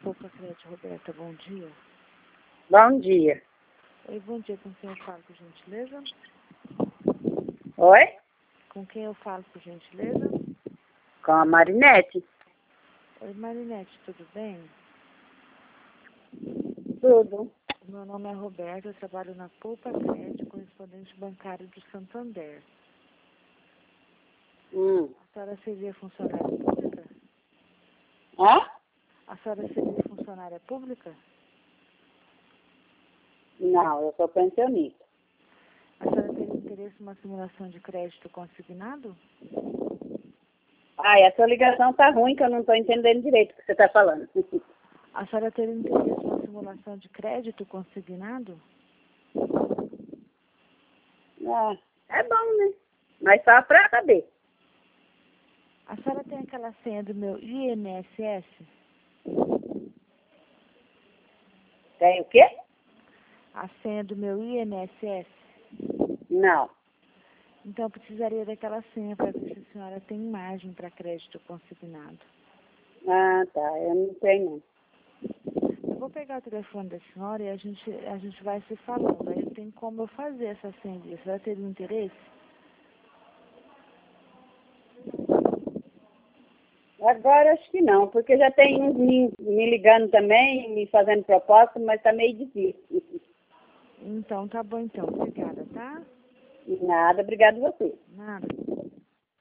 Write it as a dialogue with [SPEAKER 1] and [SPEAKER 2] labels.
[SPEAKER 1] Poupa Crédito, Roberta, bom dia.
[SPEAKER 2] Bom dia.
[SPEAKER 1] Oi, bom dia, com quem eu falo, por gentileza?
[SPEAKER 2] Oi?
[SPEAKER 1] Com quem eu falo, por gentileza?
[SPEAKER 2] Com a Marinete?
[SPEAKER 1] Oi, Marinete, tudo bem?
[SPEAKER 2] Tudo.
[SPEAKER 1] Meu nome é Roberta, eu trabalho na Poupa Crédito, correspondente bancário do Santander. A senhora seria funcionária pública?
[SPEAKER 2] Hã?
[SPEAKER 1] A senhora seria funcionária pública?
[SPEAKER 2] Não, eu sou pensionista.
[SPEAKER 1] A senhora teria interesse em uma simulação de crédito consignado?
[SPEAKER 2] Ai, a sua ligação tá ruim, que eu não tô entendendo direito o que você tá falando.
[SPEAKER 1] A senhora teria interesse em uma simulação de crédito consignado?
[SPEAKER 2] Ah, é bom, né? Mas só pra saber.
[SPEAKER 1] A senhora tem aquela senha do meu INSS?
[SPEAKER 2] Tem o quê?
[SPEAKER 1] A senha do meu INSS?
[SPEAKER 2] Não.
[SPEAKER 1] Então, eu precisaria daquela senha para ver se a senhora tem margem para crédito consignado.
[SPEAKER 2] Ah, tá. Eu não tenho, não.
[SPEAKER 1] Eu vou pegar o telefone da senhora e a gente vai se falando. Aí tem como eu fazer essa senha. A senhora teria interesse?
[SPEAKER 2] Agora acho que não, porque já tem uns me ligando também, me fazendo proposta, mas tá meio difícil.
[SPEAKER 1] Então, tá bom então. Obrigada, tá?
[SPEAKER 2] Nada, obrigado a você.
[SPEAKER 1] Nada.